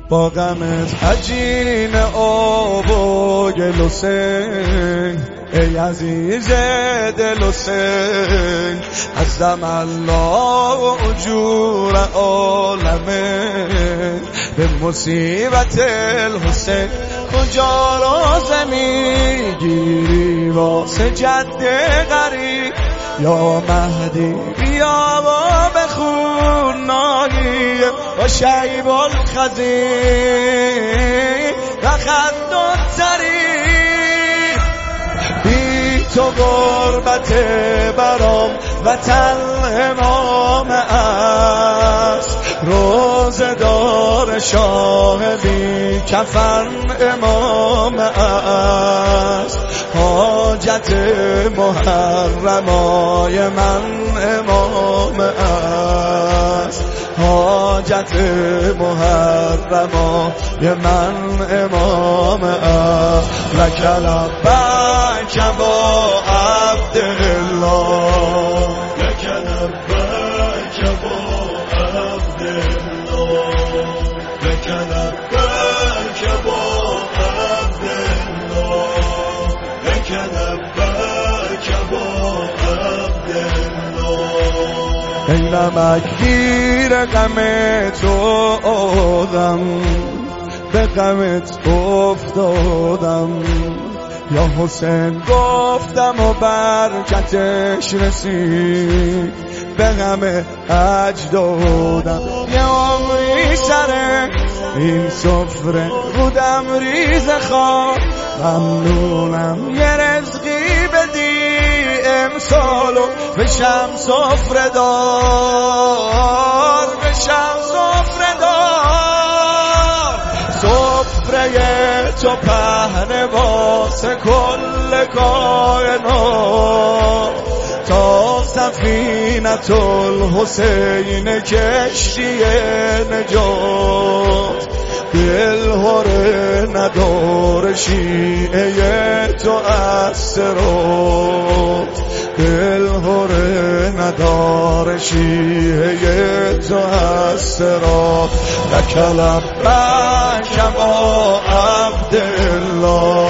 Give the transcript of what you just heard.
با غمت عجین آب و گل و سنگ ای عزیز دل و سنگ عظم الله اجور عالمه به مصیبت الحسین کجا راز میگیری واسه جد غریب یا مهدی بیا و بخون ناگیه و شیب الخزین و خد الطریق بی تو غربت برام وطن امام است روزه دار شاه بی کفن امام است حاجت محرمای من امام است حاجت محرمای من امام است لک لبیک با عبدالله لک لبیک با عبدالله لک لبیک با عبدالله لک لبیک با عبدالله ای نمکگیر غم تو آدم به غمت افتادم یا حسین گفتم و برکتش رسید به غم اجدادم یه عمری سر این سفره بودم ریز خواب ممنونم یه رزقی بدی امسالو بشم سفره دار بشم سفره دار سفره تو پهن واسه کل کائنات تا سفینة الحسین کشتی نجات دلهره نداره شیعه تو اسرات دلهره نداره شیعه تو اسرات لک لبیک با عبدالله